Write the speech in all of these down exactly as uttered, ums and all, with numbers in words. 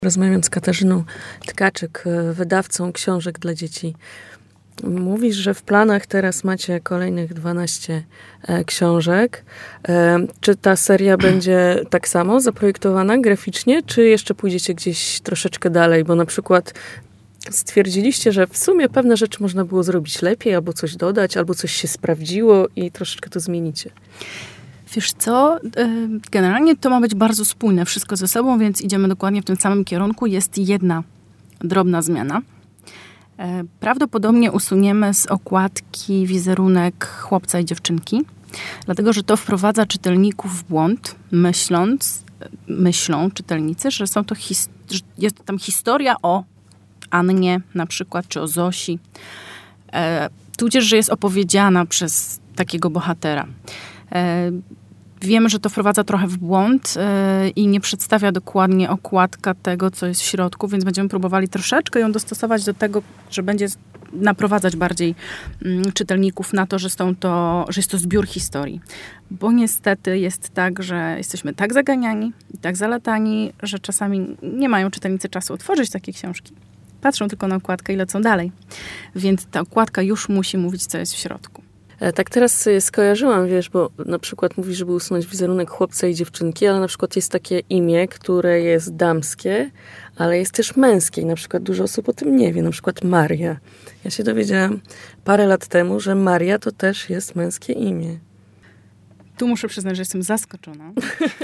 Rozmawiając z Katarzyną Tkaczyk, wydawcą książek dla dzieci, mówisz, że w planach teraz macie kolejnych dwanaście e, książek. E, czy ta seria będzie tak samo zaprojektowana graficznie, czy jeszcze pójdziecie gdzieś troszeczkę dalej? Bo na przykład stwierdziliście, że w sumie pewne rzeczy można było zrobić lepiej, albo coś dodać, albo coś się sprawdziło i troszeczkę to zmienicie. Wiesz co, generalnie to ma być bardzo spójne wszystko ze sobą, więc idziemy dokładnie w tym samym kierunku. Jest jedna drobna zmiana. Prawdopodobnie usuniemy z okładki wizerunek chłopca i dziewczynki, dlatego że to wprowadza czytelników w błąd, myśląc, myślą czytelnicy, że są to his- że jest tam historia o Annie na przykład, czy o Zosi, e, tudzież, że jest opowiedziana przez takiego bohatera. E, Wiemy, że to wprowadza trochę w błąd yy, i nie przedstawia dokładnie okładka tego, co jest w środku, więc będziemy próbowali troszeczkę ją dostosować do tego, że będzie naprowadzać bardziej yy, czytelników na to, że, są to, że jest to zbiór historii. Bo niestety jest tak, że jesteśmy tak zaganiani i tak zalatani, że czasami nie mają czytelnicy czasu otworzyć takie książki. Patrzą tylko na okładkę i lecą dalej. Więc ta okładka już musi mówić, co jest w środku. Tak teraz sobie skojarzyłam, wiesz, bo na przykład mówisz, żeby usunąć wizerunek chłopca i dziewczynki, ale na przykład jest takie imię, które jest damskie, ale jest też męskie i na przykład dużo osób o tym nie wie, na przykład Maria. Ja się dowiedziałam parę lat temu, że Maria to też jest męskie imię. Tu muszę przyznać, że jestem zaskoczona.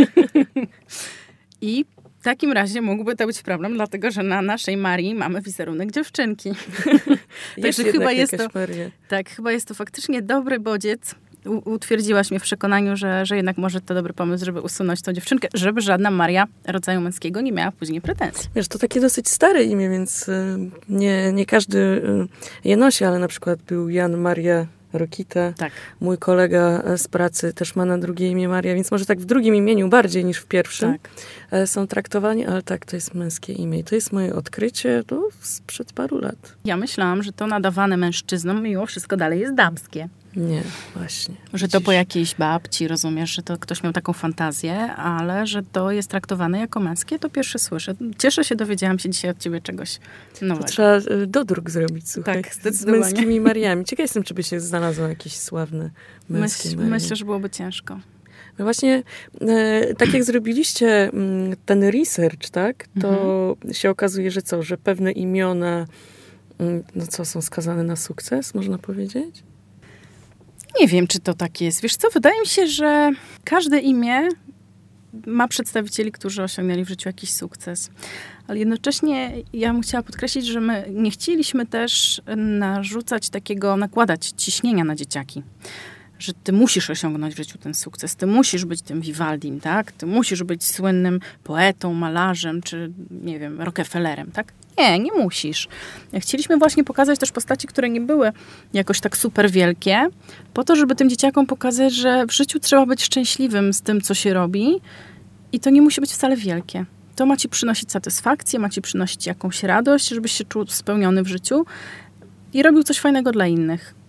I w takim razie mógłby to być problem, dlatego że na naszej Marii mamy wizerunek dziewczynki. Także chyba jest to, tak, chyba jest to faktycznie dobry bodziec. U, utwierdziłaś mnie w przekonaniu, że, że jednak może to dobry pomysł, żeby usunąć tą dziewczynkę, żeby żadna Maria rodzaju męskiego nie miała później pretensji. Wiesz, to takie dosyć stare imię, więc nie, nie każdy je nosi, ale na przykład był Jan Maria Rokita. Tak. Mój kolega z pracy też ma na drugie imię Maria, więc może tak w drugim imieniu bardziej niż w pierwszym tak. są traktowani, ale tak, to jest męskie imię. I to jest moje odkrycie to sprzed paru lat. Ja myślałam, że to nadawane mężczyznom mimo wszystko dalej jest damskie. Nie, właśnie. Że Widzisz? to po jakiejś babci, rozumiesz, że to ktoś miał taką fantazję, ale że to jest traktowane jako męskie, to pierwsze słyszę. Cieszę się, dowiedziałam się dzisiaj od ciebie czegoś nowego. To trzeba dodruk zrobić, słuchaj. Tak, z męskimi Mariami. Ciekawa jestem, czy by się znalazło jakieś sławne męskie Myśl, Marie. Myślę, że byłoby ciężko. No właśnie, e, tak jak zrobiliście m, ten research, tak, to mhm. się okazuje, że co, że pewne imiona, m, no co, są skazane na sukces, można powiedzieć? Nie wiem, czy to tak jest. Wiesz co, wydaje mi się, że każde imię ma przedstawicieli, którzy osiągnęli w życiu jakiś sukces. Ale jednocześnie ja bym chciała podkreślić, że my nie chcieliśmy też narzucać takiego, nakładać ciśnienia na dzieciaki. Że ty musisz osiągnąć w życiu ten sukces, ty musisz być tym Vivaldim, tak? Ty musisz być słynnym poetą, malarzem, czy nie wiem, Rockefellerem, tak? Nie, nie musisz. Chcieliśmy właśnie pokazać też postaci, które nie były jakoś tak super wielkie, po to, żeby tym dzieciakom pokazać, że w życiu trzeba być szczęśliwym z tym, co się robi i to nie musi być wcale wielkie. To ma ci przynosić satysfakcję, ma ci przynosić jakąś radość, żebyś się czuł spełniony w życiu i robił coś fajnego dla innych.